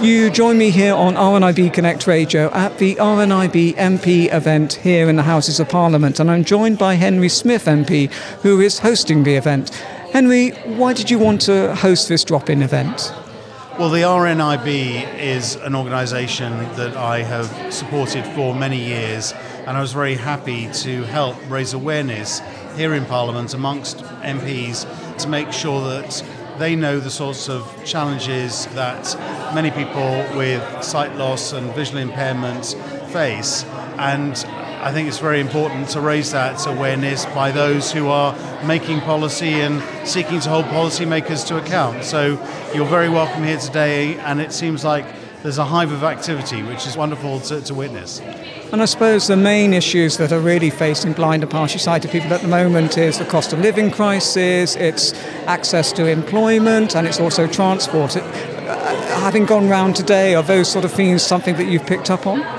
You join me here on RNIB Connect Radio at the RNIB MP event here in the Houses of Parliament, and I'm joined by Henry Smith MP, who is hosting the event. Henry, why did you want to host this drop-in event? Well, the RNIB is an organisation that I have supported for many years, and I was very happy to help raise awareness here in Parliament amongst MPs to make sure that they know the sorts of challenges that many people with sight loss and visual impairment face. And I think it's very important to raise that awareness by those who are making policy and seeking to hold policymakers to account. So you're very welcome here today, and it seems like there's a hive of activity, which is wonderful to witness. And I suppose the main issues that are really facing blind and partially sighted people at the moment is the cost of living crisis, it's access to employment, and it's also transport. Having gone round today, are those sort of themes something that you've picked up on?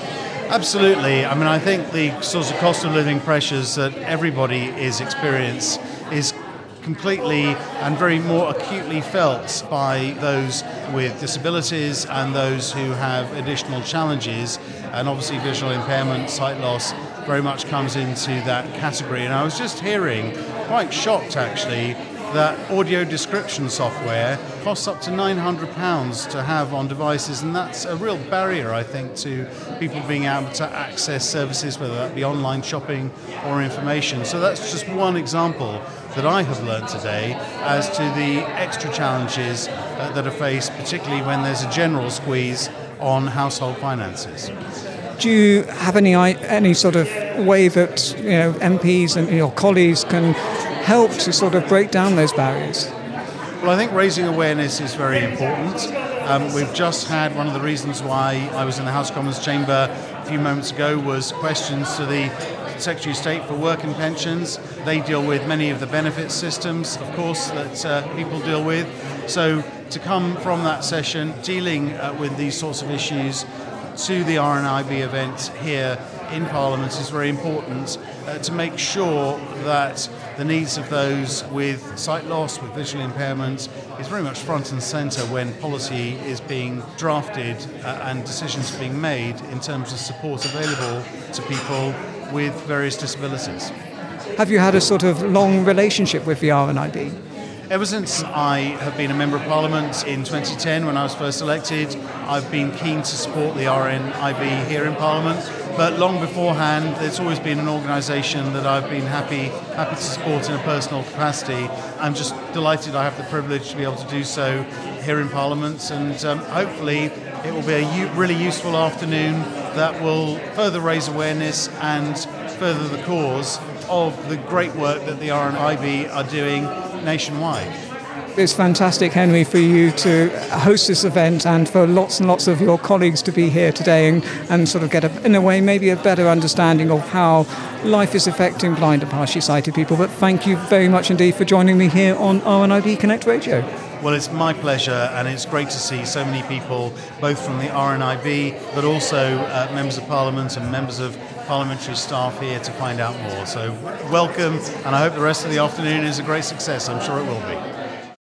Absolutely. I mean, I think the sorts of cost of living pressures that everybody is experiencing is completely and very more acutely felt by those with disabilities and those who have additional challenges, and obviously visual impairment, sight loss very much comes into that category. And I was just hearing, quite shocked actually, that audio description software costs up to £900 to have on devices, and that's a real barrier, I think, to people being able to access services, whether that be online shopping or information. So that's just one example that I have learned today as to the extra challenges that are faced, particularly when there's a general squeeze on household finances. Do you have any sort of way that MPs and your colleagues can help to sort of break down those barriers? Well, I think raising awareness is very important. We've just had one of the reasons why I was in the House of Commons chamber a few moments ago was questions to the Secretary of State for Work and Pensions. They deal with many of the benefit systems, of course, that people deal with. So to come from that session dealing with these sorts of issues to the RNIB event here in Parliament is very important to make sure that the needs of those with sight loss, with visual impairment, is very much front and centre when policy is being drafted and decisions are being made in terms of support available to people with various disabilities. Have you had a sort of long relationship with the RNIB? Ever since I have been a Member of Parliament in 2010 when I was first elected, I've been keen to support the RNIB here in Parliament. But long beforehand, it's always been an organisation that I've been happy to support in a personal capacity. I'm just delighted I have the privilege to be able to do so here in Parliament, and hopefully it will be a really useful afternoon that will further raise awareness and further the cause of the great work that the RNIB are doing nationwide. It's fantastic, Henry, for you to host this event and for lots and lots of your colleagues to be here today and sort of get, in a way, maybe a better understanding of how life is affecting blind and partially sighted people. But thank you very much indeed for joining me here on RNIB Connect Radio. Well, it's my pleasure, and it's great to see so many people, both from the RNIB, but also members of Parliament and members of parliamentary staff here to find out more. So welcome, and I hope the rest of the afternoon is a great success. I'm sure it will be.